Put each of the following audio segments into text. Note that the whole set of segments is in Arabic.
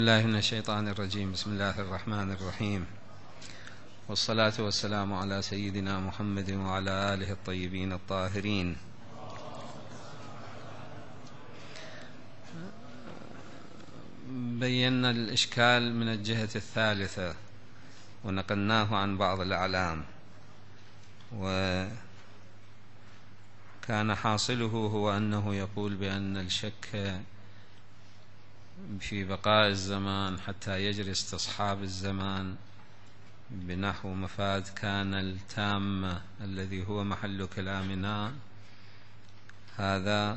الله من الشيطان الرجيم. بسم الله الرحمن الرحيم، والصلاة والسلام على سيدنا محمد وعلى آله الطيبين الطاهرين. بينا الإشكال من الجهة الثالثة ونقلناه عن بعض الأعلام، وكان حاصله هو أنه يقول بأن الشك في بقاء الزمان حتى يجري استصحاب الزمان بنحو مفاد كان التامة الذي هو محل كلامنا، هذا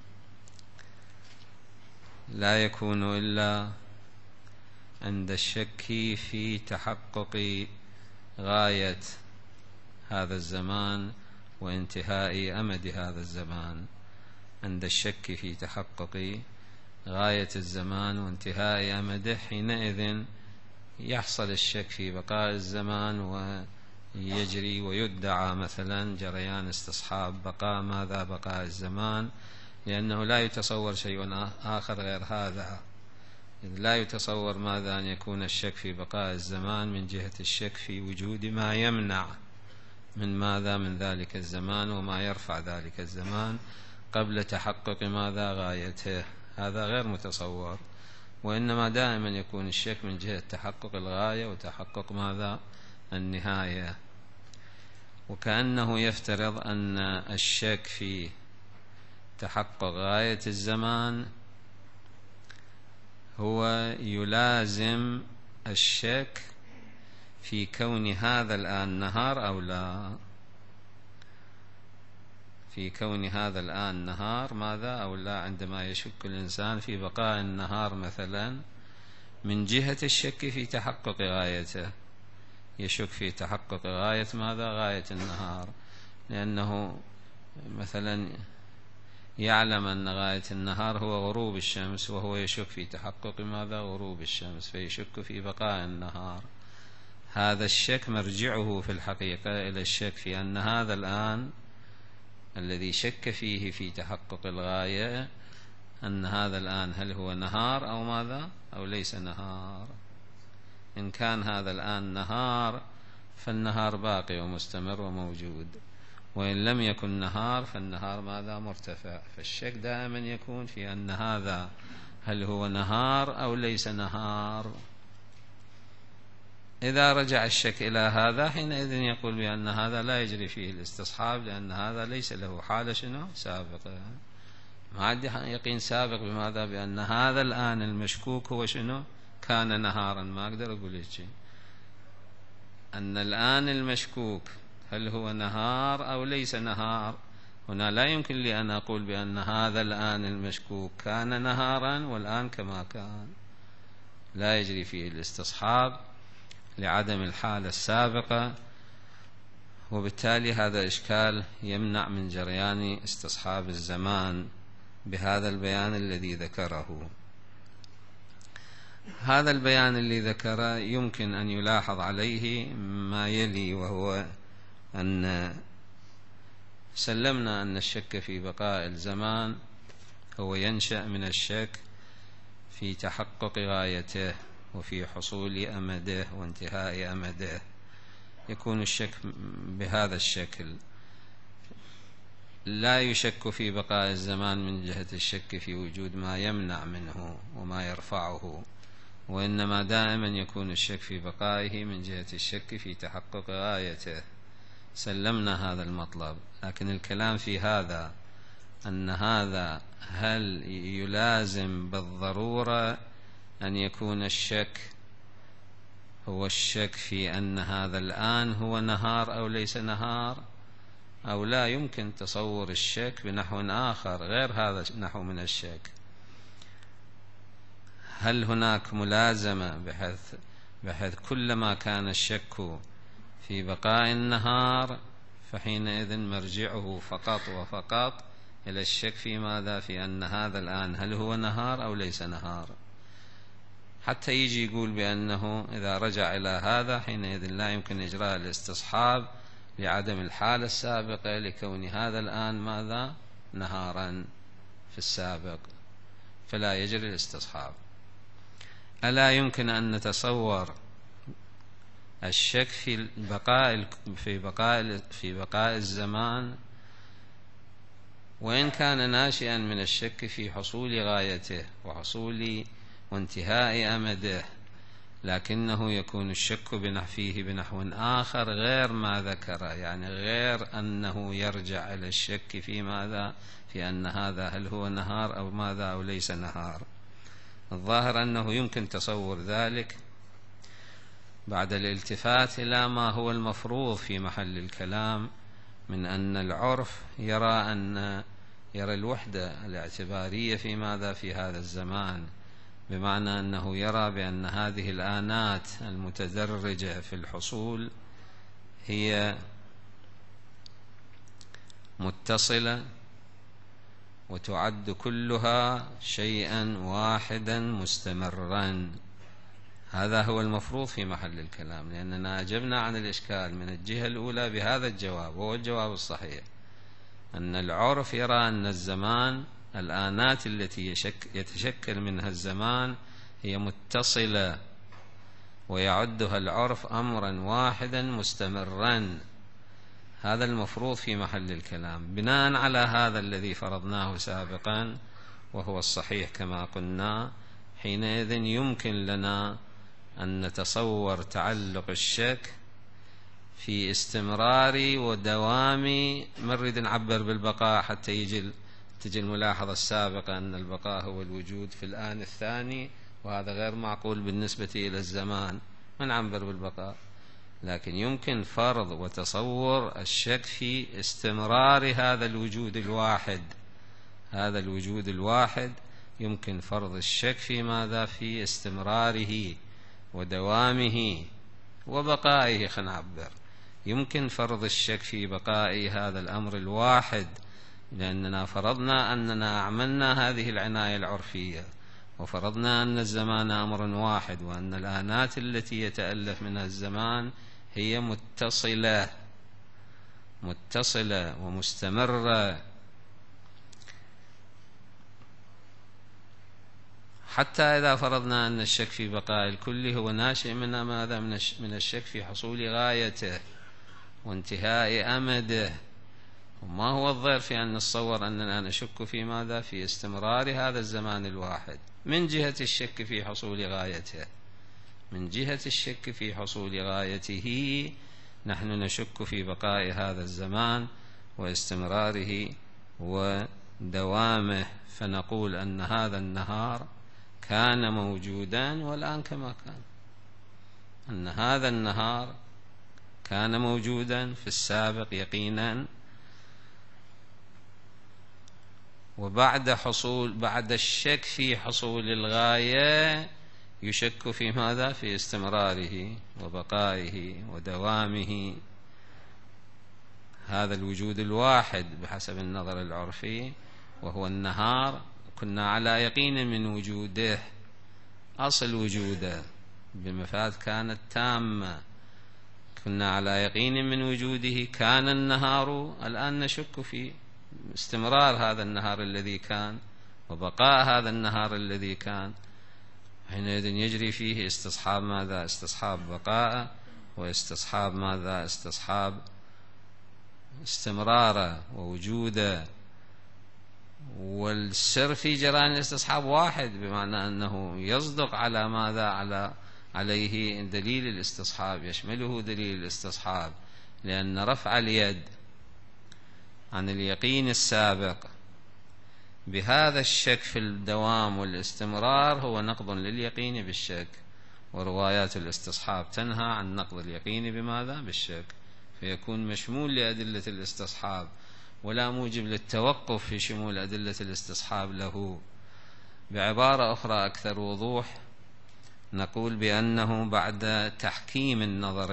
لا يكون إلا عند الشك في تحقق غاية هذا الزمان وانتهاء أمد هذا الزمان. عند الشك في تحقق غاية الزمان وانتهاء أمده، حينئذ يحصل الشك في بقاء الزمان ويجري ويدعى مثلا جريان استصحاب بقاء الزمان، لأنه لا يتصور شيء آخر غير هذا. لا يتصور ماذا أن يكون الشك في بقاء الزمان من جهة الشك في وجود ما يمنع من ذلك الزمان وما يرفع ذلك الزمان قبل تحقق ماذا غايته. هذا غير متصور، وإنما دائما يكون الشك من جهة تحقق الغاية وتحقق ماذا النهاية. وكأنه يفترض أن الشك في تحقق غاية الزمان هو يلازم الشك في كون هذا الآن نهار أو لا، في كون هذا الآن نهار ماذا أو لا، عندما يشك الإنسان في بقاء النهار مثلا من جهة الشك في تحقق غايته، يشك في تحقق غاية ماذا غاية النهار، لأنه مثلا يعلم أن غاية النهار هو غروب الشمس، وهو يشك في تحقق ماذا غروب الشمس، فيشك في بقاء النهار. هذا الشك مرجعه في الحقيقة إلى الشك في أن هذا الآن الذي شك فيه في تحقق الغاية، أن هذا الآن هل هو نهار أو ماذا أو ليس نهار. إن كان هذا الآن نهار فالنهار باقي ومستمر وموجود، وإن لم يكن نهار فالنهار ماذا مرتفع. فالشك دائما يكون في أن هذا هل هو نهار أو ليس نهار. إذا رجع الشك إلى هذا حينئذ يقول بأن هذا لا يجري فيه الاستصحاب، لأن هذا ليس له حالة شنو سابقة، ما عندي يقين سابق بماذا بأن هذا الآن المشكوك هو شنو كان نهارا. ما أقدر أقول شيء أن الآن المشكوك هل هو نهار أو ليس نهار. هنا لا يمكن لي أن أقول بأن هذا الآن المشكوك كان نهارا والآن كما كان، لا يجري فيه الاستصحاب لعدم الحالة السابقة، وبالتالي هذا إشكال يمنع من جريان استصحاب الزمان بهذا البيان الذي ذكره. هذا البيان الذي ذكره يمكن أن يلاحظ عليه ما يلي، وهو أن سلمنا أن الشك في بقاء الزمان هو ينشأ من الشك في تحقق غايته وفي حصول أمده وانتهاء أمده. يكون الشك بهذا الشكل، لا يشك في بقاء الزمان من جهة الشك في وجود ما يمنع منه وما يرفعه، وإنما دائما يكون الشك في بقائه من جهة الشك في تحقق غايته. سلمنا هذا المطلب، لكن الكلام في هذا أن هذا هل يلازم بالضرورة أن يكون الشك هو الشك في أن هذا الآن هو نهار أو ليس نهار، أو لا يمكن تصور الشك بنحو آخر غير هذا النحو من الشك. هل هناك ملازمة بحيث كلما كان الشك في بقاء النهار فحينئذ مرجعه فقط وفقط إلى الشك في ماذا في أن هذا الآن هل هو نهار أو ليس نهار، حتى يجي يقول بأنه إذا رجع إلى هذا حينئذ لا يمكن إجراء الاستصحاب لعدم الحالة السابقة لكون هذا الآن ماذا نهارا في السابق، فلا يجري الاستصحاب. ألا يمكن أن نتصور الشك في بقاء الزمان، وإن كان ناشئا من الشك في حصول غايته وحصول وانتهاء أمده، لكنه يكون الشك فيه بنحو آخر غير ما ذكر، يعني غير أنه يرجع إلى الشك في ماذا؟ في أن هذا هل هو نهار أو ماذا أو ليس نهار. الظاهر أنه يمكن تصور ذلك بعد الالتفات إلى ما هو المفروض في محل الكلام من أن العرف يرى الوحدة الاعتبارية في ماذا؟ في هذا الزمان، بمعنى أنه يرى بأن هذه الآنات المتدرجة في الحصول هي متصلة وتعد كلها شيئا واحدا مستمرا. هذا هو المفروض في محل الكلام، لأننا أجبنا عن الإشكال من الجهة الأولى بهذا الجواب، وهو الجواب الصحيح، أن العرف يرى أن الزمان، الآنات التي يتشكل منها الزمان هي متصلة، ويعدها العرف أمرا واحدا مستمرا. هذا المفروض في محل الكلام بناء على هذا الذي فرضناه سابقا، وهو الصحيح كما قلنا. حينئذ يمكن لنا أن نتصور تعلق الشك في استمرار ودوام، نريد نعبر بالبقاء حتى تجي الملاحظة السابقة أن البقاء هو الوجود في الآن الثاني، وهذا غير معقول بالنسبة إلى الزمان، ما نعبر بالبقاء. لكن يمكن فرض وتصور الشك في استمرار هذا الوجود الواحد. هذا الوجود الواحد يمكن فرض الشك في ماذا؟ في استمراره ودوامه وبقائه. خلينا نعبر، يمكن فرض الشك في بقاء هذا الأمر الواحد، لأننا فرضنا أننا أعملنا هذه العناية العرفية، وفرضنا أن الزمان أمر واحد، وأن الآنات التي يتألف منها الزمان هي متصلة ومستمرة، حتى إذا فرضنا أن الشك في بقاء الكل هو ناشئ من ماذا؟ من الشك في حصول غايته وانتهاء أمده. وما هو الضير في أن نتصور أننا نشك في ماذا؟ في استمرار هذا الزمان الواحد من جهة الشك في حصول غايته. من جهة الشك في حصول غايته نحن نشك في بقاء هذا الزمان واستمراره ودوامه، فنقول أن هذا النهار كان موجودا والآن كما كان، أن هذا النهار كان موجودا في السابق يقينا، بعد الشك في حصول الغاية يشك في ماذا؟ في استمراره وبقائه ودوامه. هذا الوجود الواحد بحسب النظر العرفي وهو النهار، كنا على يقين من وجوده، أصل وجوده بمفاد كانت تامة، كنا على يقين من وجوده، كان النهار. الآن نشك في استمرار هذا النهار الذي كان وبقاء هذا النهار الذي كان. حينئذ يجري فيه استصحاب ماذا؟ استصحاب بقاء، واستصحاب ماذا؟ استصحاب استمراره ووجوده. والسر في جريان الاستصحاب واحد، بمعنى أنه يصدق على ماذا؟ عليه دليل الاستصحاب، يشمله دليل الاستصحاب، لأن رفع اليد عن اليقين السابق بهذا الشك في الدوام والاستمرار هو نقض لليقين بالشك، وروايات الاستصحاب تنهى عن نقض اليقين بماذا؟ بالشك، فيكون مشمول لأدلة الاستصحاب، ولا موجب للتوقف في شمول أدلة الاستصحاب له. بعبارة أخرى أكثر وضوح، نقول بأنه بعد تحكيم النظر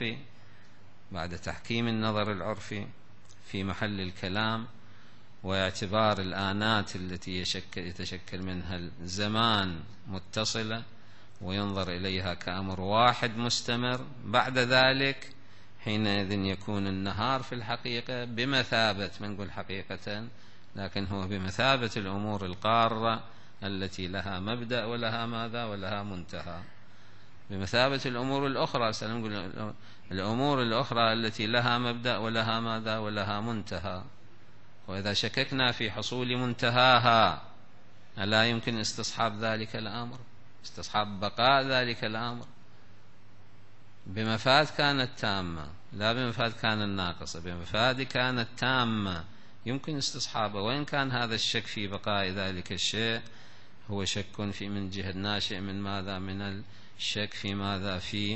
العرفي في محل الكلام، واعتبار الآنات التي يتشكل منها الزمان متصلة وينظر إليها كأمر واحد مستمر، بعد ذلك حينئذ يكون النهار في الحقيقة بمثابة، ما نقول حقيقة لكن هو بمثابة الأمور القارة التي لها مبدأ ولها ماذا ولها منتهى، بمثابة الأمور الأخرى. الأمور الأخرى التي لها مبدأ ولها ماذا ولها منتهى، وإذا شككنا في حصول منتهاها ألا يمكن استصحاب ذلك الأمر، استصحاب بقاء ذلك الأمر بمفاد كانت تامة، لا بمفاد كانت ناقصة، بمفاد كانت تامة يمكن استصحابه، وإن كان هذا الشك في بقاء ذلك الشيء هو شك في من جهة ناشئ من ماذا، من الشك في ماذا، في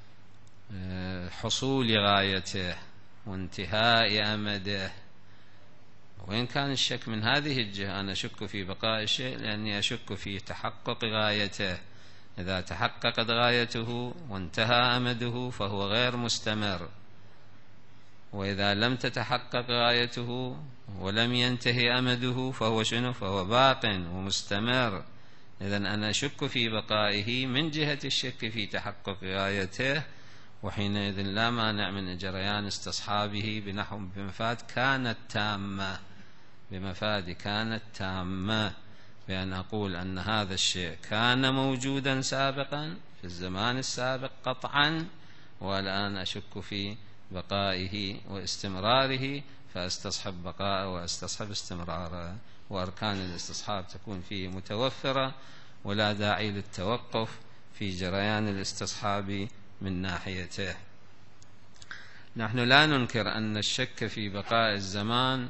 حصول غايته وانتهاء أمده. وإن كان الشك من هذه الجهة، أنا أشك في بقاء الشيء لأني أشك في تحقق غايته، إذا تحققت غايته وانتهى أمده فهو غير مستمر، وإذا لم تتحقق غايته ولم ينتهي أمده فهو شنو؟ فهو باق ومستمر. إذن أنا أشك في بقائه من جهة الشك في تحقق غايته، وحينئذ لا مانع من جريان استصحابه بنحو بمفاد كانت تامة، بمفاد كانت تامة، بأن أقول أن هذا الشيء كان موجودا سابقا في الزمان السابق قطعا، والآن أشك في بقائه واستمراره، فأستصحب بقاءه وأستصحب استمراره، وأركان الاستصحاب تكون فيه متوفرة، ولا داعي للتوقف في جريان الاستصحاب من ناحيته. نحن لا ننكر أن الشك في بقاء الزمان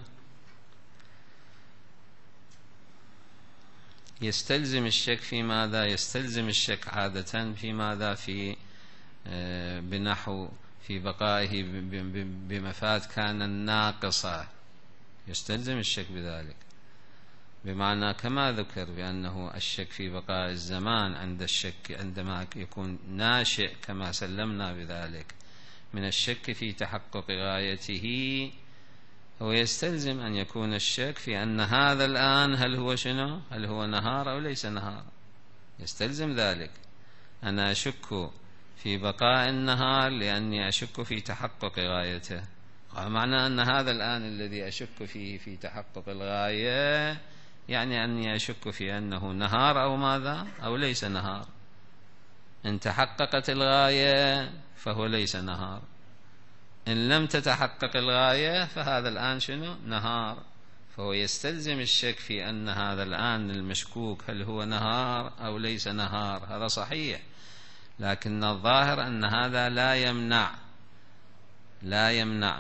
يستلزم الشك في ماذا؟ يستلزم الشك عادة في ماذا؟ في بنحو في بقائه بمفاد كان الناقصة، يستلزم الشك بذلك، بمعنى كما ذكر بأنه الشك في بقاء الزمان عند الشك عندما يكون ناشئ كما سلمنا بذلك من الشك في تحقق غايته، هو يستلزم أن يكون الشك في أن هذا الآن هل هو شنو؟ هل هو نهار أو ليس نهار؟ يستلزم ذلك. أنا أشك في بقاء النهار لأني أشك في تحقق غايته، معنى أن هذا الآن الذي أشك فيه في تحقق الغاية يعني أني أشك في أنه نهار أو ماذا أو ليس نهار. إن تحققت الغاية فهو ليس نهار، إن لم تتحقق الغاية فهذا الآن شنو؟ نهار. فهو يستلزم الشك في أن هذا الآن المشكوك هل هو نهار أو ليس نهار، هذا صحيح، لكن الظاهر أن هذا لا يمنع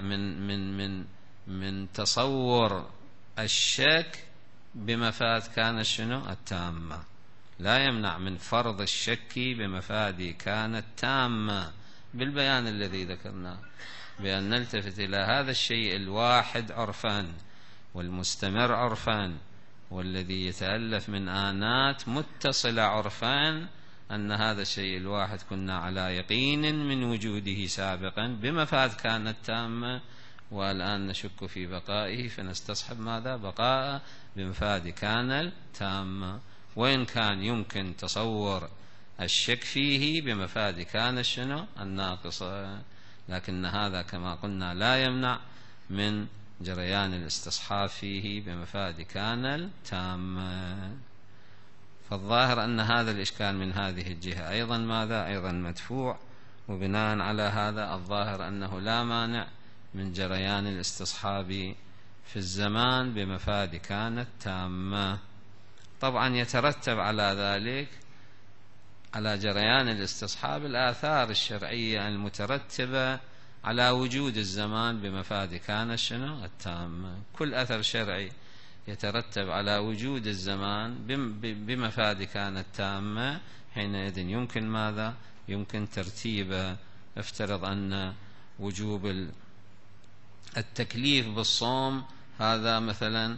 من تصور الشك بمفاد كان شنو؟ التامة، لا يمنع من فرض الشك بمفاد كانت تامة بالبيان الذي ذكرناه، بأن نلتفت إلى هذا الشيء الواحد عرفا والمستمر عرفا والذي يتألف من آنات متصلة عرفا، أن هذا الشيء الواحد كنا على يقين من وجوده سابقا بمفاد كانت تامة، والآن نشك في بقائه فنستصحب ماذا؟ بقاء بمفاد كان التامة. وإن كان يمكن تصور الشك فيه بمفاد كان شنو؟ الناقصة، لكن هذا كما قلنا لا يمنع من جريان الاستصحاب فيه بمفاد كان التامة. فالظاهر أن هذا الإشكال من هذه الجهة أيضا ماذا؟ أيضا مدفوع، وبناء على هذا الظاهر أنه لا مانع من جريان الاستصحاب في الزمان بمفاد كانت تامة. طبعا يترتب على ذلك على جريان الاستصحاب الآثار الشرعية المترتبة على وجود الزمان بمفاد كان شنو؟ التامة. كل أثر شرعي يترتب على وجود الزمان بمفاد كانت تامة، حينئذ يمكن ماذا؟ يمكن ترتيبه. افترض أن وجوب التكليف بالصوم هذا مثلا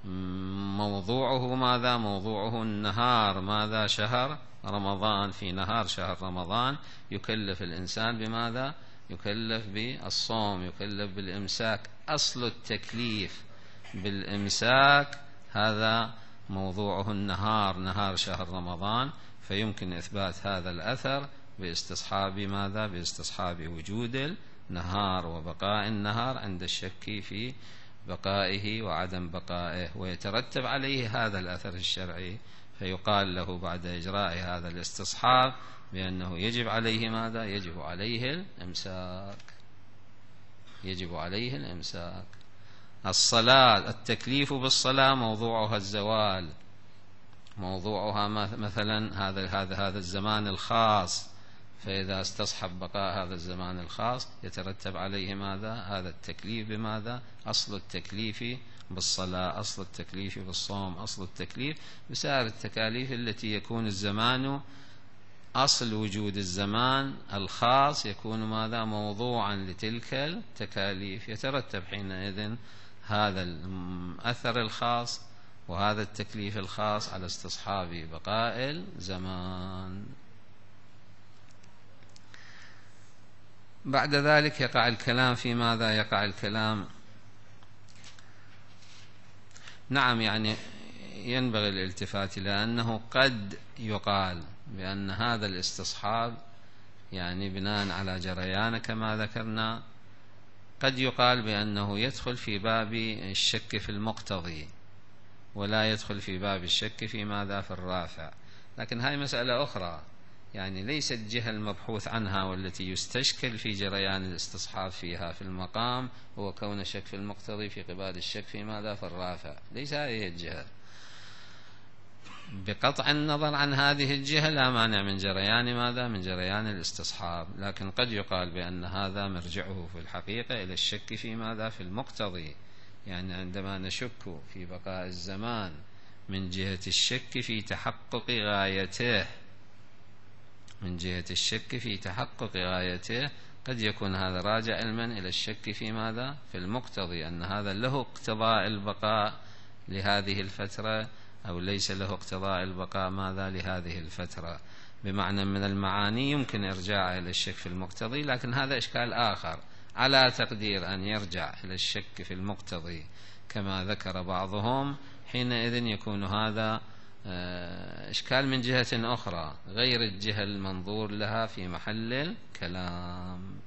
موضوعه ماذا؟ موضوعه النهار ماذا؟ شهر رمضان، في نهار شهر رمضان يكلف الإنسان بماذا؟ يكلف بالصوم، يكلف بالإمساك. أصل التكليف بالإمساك هذا موضوعه النهار، نهار شهر رمضان، فيمكن إثبات هذا الأثر باستصحاب ماذا؟ باستصحاب وجود النهار وبقاء النهار عند الشك في بقائه وعدم بقائه، ويترتب عليه هذا الأثر الشرعي فيقال له بعد إجراء هذا الاستصحاب بأنه يجب عليه ماذا؟ يجب عليه الإمساك. يجب عليه الإمساك. الصلاة، التكليف بالصلاة موضوعها الزوال، موضوعها مثلا هذا الزمان الخاص، فإذا استصحب بقاء هذا الزمان الخاص يترتب عليه ماذا؟ هذا التكليف بماذا؟ أصل التكليف بالصلاة، أصل التكليف بالصوم، أصل التكليف بسائر التكاليف التي يكون الزمان، أصل وجود الزمان الخاص يكون ماذا؟ موضوعا لتلك التكاليف، يترتب حينئذ هذا الأثر الخاص وهذا التكليف الخاص على استصحاب بقاء الزمان. بعد ذلك يقع الكلام في ماذا؟ يقع الكلام، نعم، يعني ينبغي الالتفات إلى أنه قد يقال بأن هذا الاستصحاب يعني بناء على جريان كما ذكرنا، قد يقال بأنه يدخل في باب الشك في المقتضي ولا يدخل في باب الشك في ماذا؟ في الرافع. لكن هاي مسألة أخرى، يعني ليست جهة المبحوث عنها والتي يستشكل في جريان الاستصحاب فيها في المقام هو كون الشك في المقتضي في قبال الشك في ماذا؟ في الرافع، ليس هذه الجهة. بقطع النظر عن هذه الجهة لا مانع من جريان ماذا؟ من جريان الاستصحاب، لكن قد يقال بأن هذا مرجعه في الحقيقة إلى الشك في ماذا؟ في المقتضي، يعني عندما نشك في بقاء الزمان من جهة الشك في تحقق غايته، من جهة الشك في تحقق غايته، قد يكون هذا راجع علما إلى الشك في ماذا؟ في المقتضي، أن هذا له اقتضاء البقاء لهذه الفترة أو ليس له اقتضاء البقاء ماذا؟ لهذه الفترة. بمعنى من المعاني يمكن إرجاعه إلى الشك في المقتضي، لكن هذا إشكال آخر، على تقدير أن يرجع إلى الشك في المقتضي كما ذكر بعضهم، حينئذ يكون هذا إشكال من جهة أخرى غير الجهة المنظور لها في محل الكلام.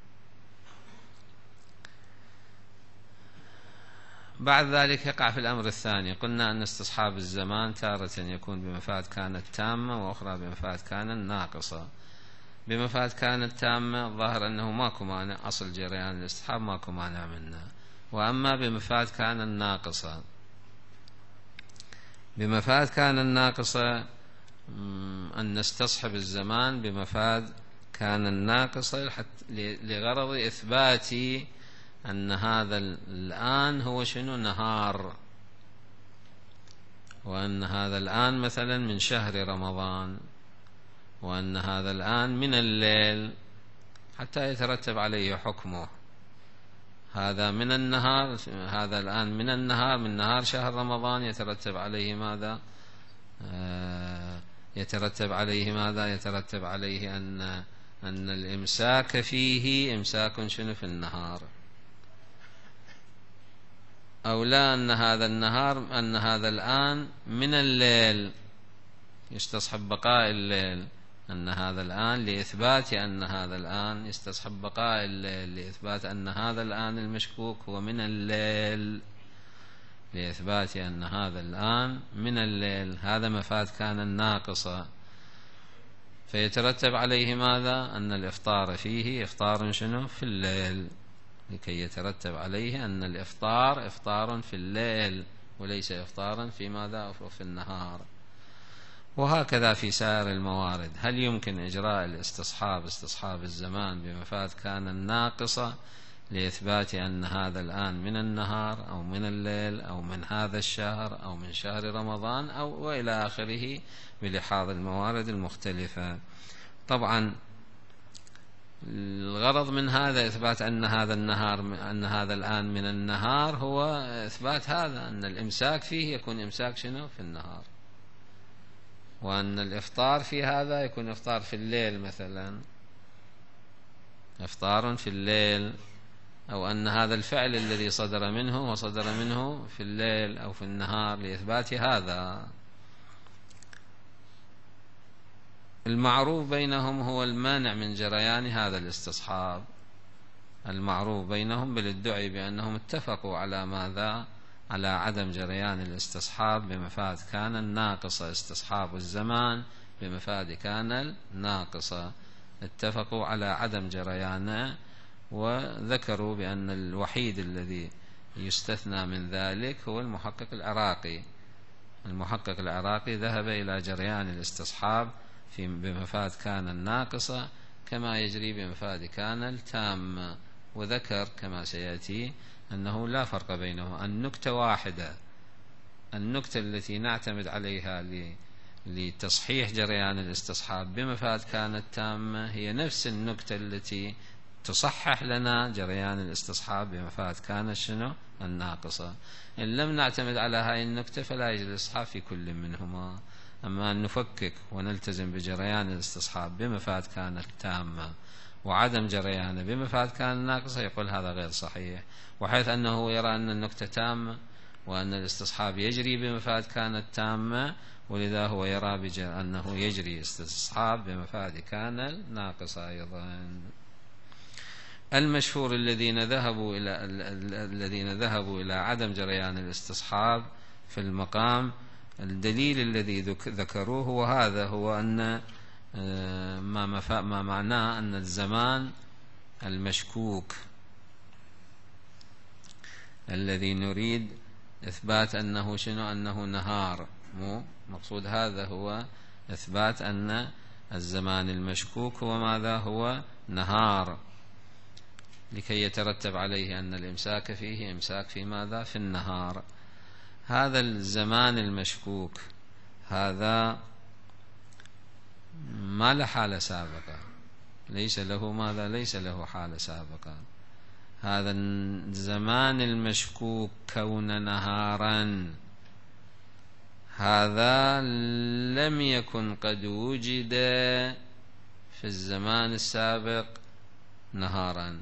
بعد ذلك يقع في الأمر الثاني، قلنا أن استصحاب الزمان تارة يكون بمفاد كانت تامة وأخرى بمفاد كانت ناقصة. بمفاد كانت تامة الظاهر أنه ماكو مانع، أصل جريان الاستصحاب ماكو مانع منه. وأما بمفاد كان الناقصة، بمفاد كان الناقصة أن نستصحب الزمان بمفاد كان الناقصة لغرض إثبات أن هذا الآن هو شنو؟ نهار، وأن هذا الآن مثلا من شهر رمضان، وأن هذا الآن من الليل، حتى يترتب عليه حكمه. هذا من النهار، هذا الآن من النهار، من نهار شهر رمضان، يترتب عليه ماذا؟ يترتب عليه ماذا؟ يترتب عليه أن الإمساك فيه إمساك شنو؟ في النهار. أو لا، أن هذا النهار، أن هذا الآن من الليل، يستصحب بقاء الليل، أن هذا الآن لإثبات أن هذا الآن يستصحب بقاء الليل، لإثبات أن هذا الآن المشكوك هو من الليل، لإثبات أن هذا الآن من الليل. هذا مفاد كان الناقصة، فيترتب عليه ماذا؟ أن الإفطار فيه إفطار شنو؟ في الليل، لكي يترتب عليه أن الإفطار إفطار في الليل وليس إفطارا في ماذا؟ في النهار. وهكذا في سائر الموارد. هل يمكن إجراء الاستصحاب، استصحاب الزمان بمفاد كان الناقصة لإثبات أن هذا الآن من النهار أو من الليل أو من هذا الشهر أو من شهر رمضان أو وإلى آخره بلحاظ الموارد المختلفة؟ طبعا الغرض من هذا إثبات أن هذا النهار، أن هذا الآن من النهار، هو إثبات هذا أن الإمساك فيه يكون إمساك شنو؟ في النهار، وأن الإفطار في هذا يكون إفطار في الليل، مثلا إفطار في الليل، أو أن هذا الفعل الذي صدر منه وصدر منه في الليل أو في النهار، لإثبات هذا. المعروف بينهم هو المانع من جريان هذا الاستصحاب، المعروف بينهم بالادعاء بأنهم اتفقوا على ماذا؟ على عدم جريان الاستصحاب بمفاد كان الناقصة، استصحاب الزمان بمفاد كان الناقصة، اتفقوا على عدم جريانه، وذكروا بأن الوحيد الذي يستثنى من ذلك هو المحقق العراقي. المحقق العراقي ذهب إلى جريان الاستصحاب بمفاد كان الناقصة كما يجري بمفاد كان التامة، وذكر كما سيأتي أنه لا فرق بينهما، النكتة واحدة. النكتة التي نعتمد عليها لتصحيح جريان الاستصحاب بمفاد كان التامة هي نفس النكتة التي تصحح لنا جريان الاستصحاب بمفاد كان شنو الناقصة. إن لم نعتمد على هاي النكتة فلا يجري الاستصحاب في كل منهما. أما أن نفكك ونلتزم بجريان الاستصحاب بمفاد كان التامة وعدم جريانه بمفاد كان الناقصة، يقول هذا غير صحيح، وحيث أنه يرى أن النكتة تامة وأن الاستصحاب يجري بمفاد كان التامة، ولذا هو يرى أنه يجري استصحاب بمفاد كان الناقصة أيضا. المشهور الذين ذهبوا إلى عدم جريان الاستصحاب في المقام، الدليل الذي ذكروه وهذا هو أن ما معناه أن الزمان المشكوك الذي نريد إثبات أنه شنو أنه نهار، مو مقصود هذا هو إثبات أن الزمان المشكوك هو ماذا هو نهار، لكي يترتب عليه أن الإمساك فيه إمساك في ماذا في النهار. هذا الزمان المشكوك هذا ما له حالة سابقة، ليس له ماذا ليس له حالة سابقة. هذا الزمان المشكوك كون نهارا هذا لم يكن قد وجد في الزمان السابق نهارا،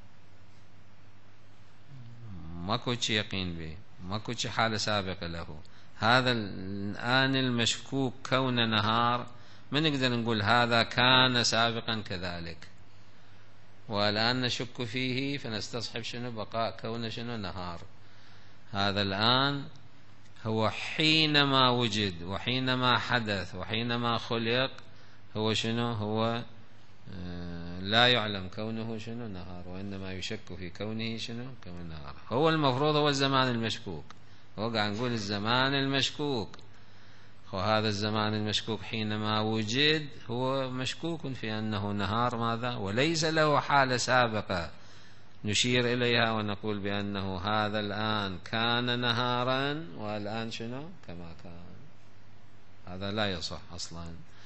ماكو يقين به، ماكو حالة سابقة له. هذا الآن المشكوك كون نهار ما نقدر نقول هذا كان سابقا كذلك، والآن نشك فيه فنستصحب شنو بقاء كون شنو نهار. هذا الآن هو حينما وجد وحينما حدث وحينما خلق هو شنو هو لا يعلم كونه شنو نهار، وإنما يشك في كونه شنو كونه نهار. هو المفروض هو الزمان المشكوك، هو قاعد نقول الزمان المشكوك، وهذا الزمان المشكوك حينما وجد هو مشكوك في أنه نهار ماذا، وليس له حالة سابقة نشير إليها ونقول بأنه هذا الآن كان نهارا والآن شنو كما كان. هذا لا يصح أصلا،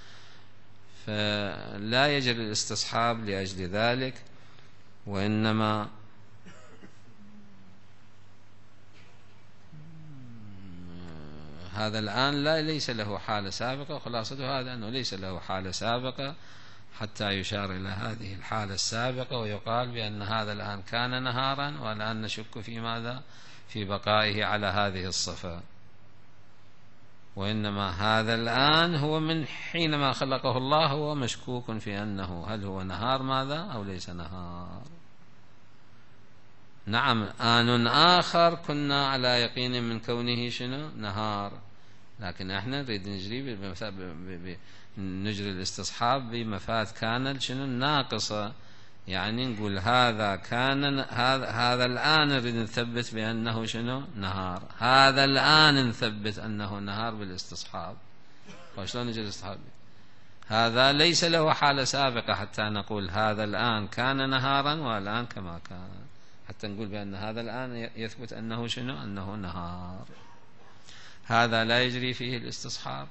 فلا يجري الاستصحاب لأجل ذلك، وإنما هذا الآن ليس له حالة سابقة، وخلاصته هذا أنه ليس له حالة سابقة حتى يشار إلى هذه الحالة السابقة ويقال بأن هذا الآن كان نهارا والآن نشك في ماذا في بقائه على هذه الصفة. وإنما هذا الآن هو من حينما خلقه الله هو مشكوك في أنه هل هو نهار ماذا أو ليس نهار. نعم آن آخر كنا على يقين من كونه شنو نهار، لكن احنا نريد نجري الاستصحاب بمفاد كان شنو ناقصة، يعني نقول هذا كان هذا الآن نريد نثبت بأنه شنو نهار، هذا الآن نثبت أنه نهار بالاستصحاب. وشلون نجري الاستصحاب؟ هذا ليس له حالة سابقة حتى نقول هذا الآن كان نهارا والآن كما كان، حتى نقول بأن هذا الآن يثبت أنه شنو أنه نهار. هذا لا يجري فيه الاستصحاب.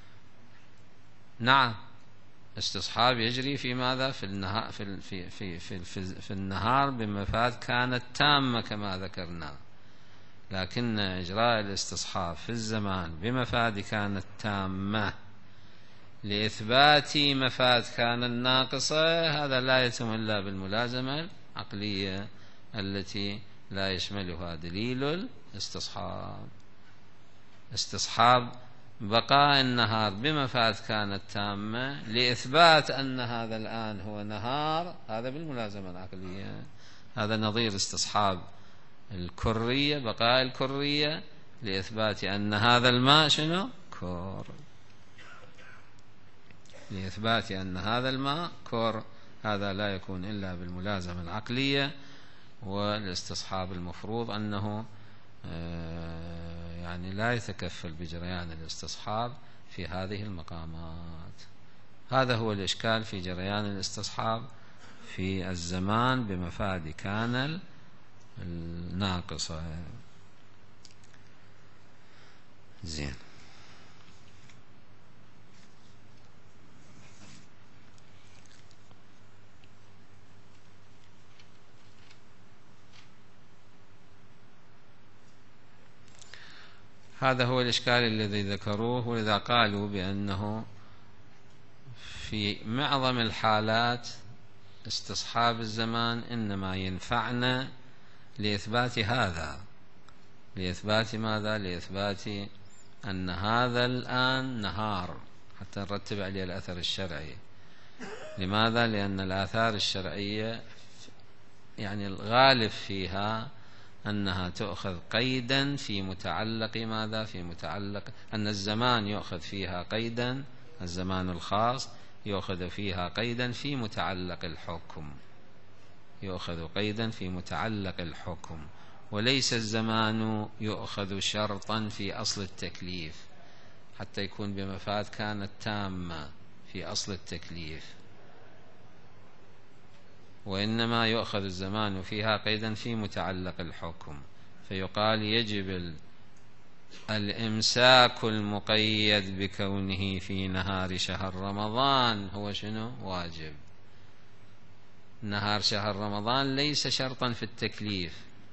نعم استصحاب يجري في ماذا في النهار في النهار بمفاد كانت تامة كما ذكرنا، لكن إجراء الاستصحاب في الزمان بمفاد كانت تامة لإثبات مفاد كان الناقصة هذا لا يتم إلا بالملازمة العقلية التي لا يشملها دليل الاستصحاب. استصحاب بقاء النهار بمفاد كانت تامة لإثبات أن هذا الآن هو نهار، هذا بالملازمة العقلية. هذا نظير استصحاب الكرية، بقاء الكرية، لإثبات أن هذا الماء شنو؟ كور، لإثبات أن هذا الماء كور. هذا لا يكون إلا بالملازمة العقلية، والاستصحاب المفروض أنه يعني لا يتكفل بجريان الاستصحاب في هذه المقامات. هذا هو الإشكال في جريان الاستصحاب في الزمان بمفاد كان الناقصة. زين. هذا هو الإشكال الذي ذكروه، ولذا قالوا بأنه في معظم الحالات استصحاب الزمان إنما ينفعنا لإثبات هذا، لإثبات ماذا؟ لإثبات أن هذا الآن نهار، حتى نرتب عليه الأثر الشرعي. لماذا؟ لأن الآثار الشرعية يعني الغالب فيها أنها تؤخذ قيدا في متعلق ماذا؟ في متعلق أن الزمان يؤخذ فيها قيدا، الزمان الخاص يؤخذ فيها قيدا في متعلق الحكم، يؤخذ قيدا في متعلق الحكم، وليس الزمان يؤخذ شرطا في أصل التكليف حتى يكون بمفاد كانت تامة في أصل التكليف، وإنما يؤخذ الزمان فيها قيدا في متعلق الحكم. فيقال يجب الإمساك المقيد بكونه في نهار شهر رمضان هو شنو؟ واجب. نهار شهر رمضان ليس شرطا في التكليف،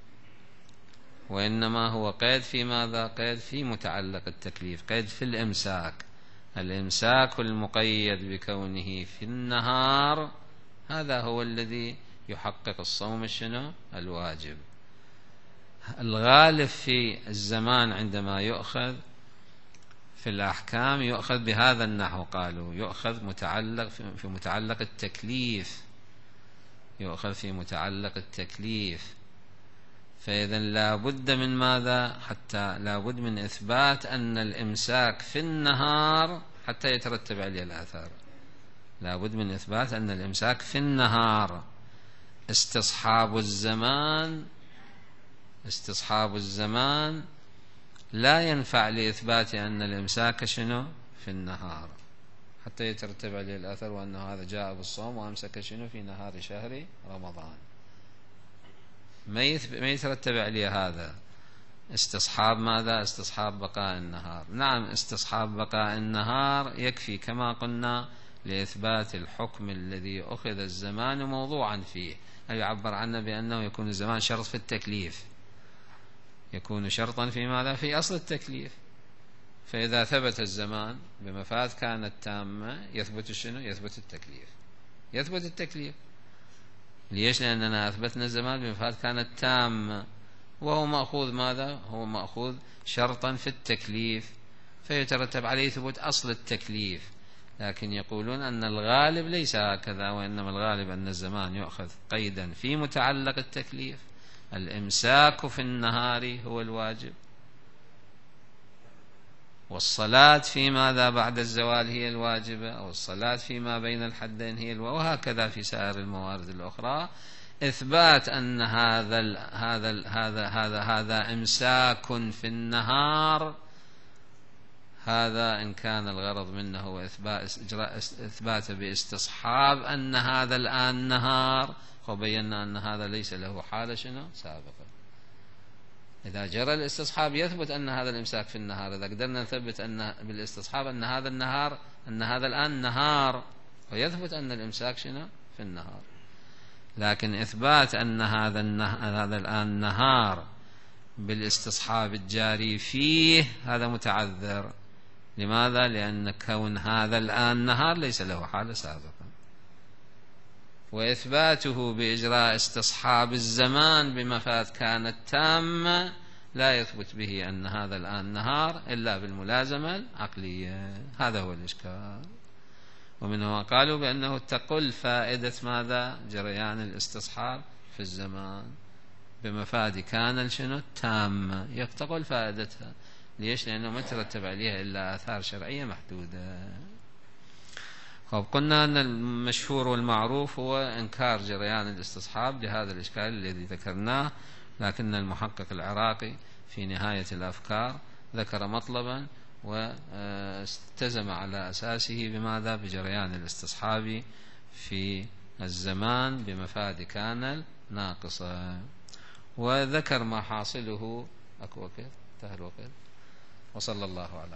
وإنما هو قيد في ماذا؟ قيد في متعلق التكليف، قيد في الإمساك. الإمساك المقيد بكونه في النهار هذا هو الذي يحقق الصوم شنو؟ الواجب. الغالب في الزمان عندما يؤخذ في الأحكام يؤخذ بهذا النحو، قالوا يؤخذ متعلق في متعلق التكليف، يؤخذ في متعلق التكليف. فإذا لا بد من ماذا؟ حتى لا بد من إثبات أن الإمساك في النهار حتى يترتب عليه الآثار. لا بد من إثبات أن الإمساك في النهار. استصحاب الزمان لا ينفع لإثبات أن الإمساك شنو؟ في النهار حتى يترتب عليه الأثر، وأنه هذا جاء بالصوم وأمسك شنو؟ في نهار شهر رمضان. ما يترتب عليه هذا. استصحاب ماذا؟ استصحاب بقاء النهار. نعم، استصحاب بقاء النهار يكفي كما قلنا لإثبات الحكم الذي أخذ الزمان موضوعا فيه، أي يعبر عنه بأنه يكون الزمان شرط في التكليف، يكون شرطا في ماذا؟ في أصل التكليف. فإذا ثبت الزمان بمفاد كانت تامة يثبت شنو؟ يثبت التكليف، يثبت التكليف. ليش؟ لأننا أثبتنا الزمان بمفاد كانت تامة، وهو مأخوذ ماذا؟ هو مأخوذ شرطا في التكليف، فيترتب عليه ثبوت أصل التكليف. لكن يقولون أن الغالب ليس هكذا، وإنما الغالب أن الزمان يؤخذ قيدا في متعلق التكليف. الإمساك في النهار هو الواجب، والصلاة في ماذا بعد الزوال هي الواجبة، أو الصلاة فيما بين الحدين هي وهكذا في سائر الموارد الأخرى. إثبات أن هذا إمساك في النهار، هذا إن كان الغرض منه هو إثبات باستصحاب أن هذا الآن نهار، وبينا أن هذا ليس له حالة شنو؟ سابقة. إذا جرى الاستصحاب يثبت أن هذا الإمساك في النهار. إذا قدرنا نثبت أن بالاستصحاب أن هذا النهار، أن هذا الآن نهار، ويثبت أن الإمساك شنو؟ في النهار. لكن إثبات أن هذا الآن نهار بالاستصحاب الجاري فيه هذا متعذر. لماذا؟ لأن كون هذا الآن نهار ليس له حالة سابقة. وإثباته بإجراء استصحاب الزمان بمفاد كانت تامة لا يثبت به أن هذا الآن نهار إلا بالملازمة العقلية. هذا هو الإشكال. ومنه قالوا بأنه تقل فائدة ماذا؟ جريان الاستصحاب في الزمان. بمفاد كان شنو التامة يقتضي فائدتها. ليش؟ لأنه ما ترتب عليها إلا آثار شرعية محدودة. طب قلنا أن المشهور والمعروف هو إنكار جريان الاستصحاب لهذا الإشكال الذي ذكرناه، لكن المحقق العراقي في نهاية الأفكار ذكر مطلبا واستزم على أساسه بماذا؟ بجريان الاستصحاب في الزمان بمفاد كان ناقصة، وذكر ما حاصله. أكو وقت؟ انتهى الوقت. وصلى الله على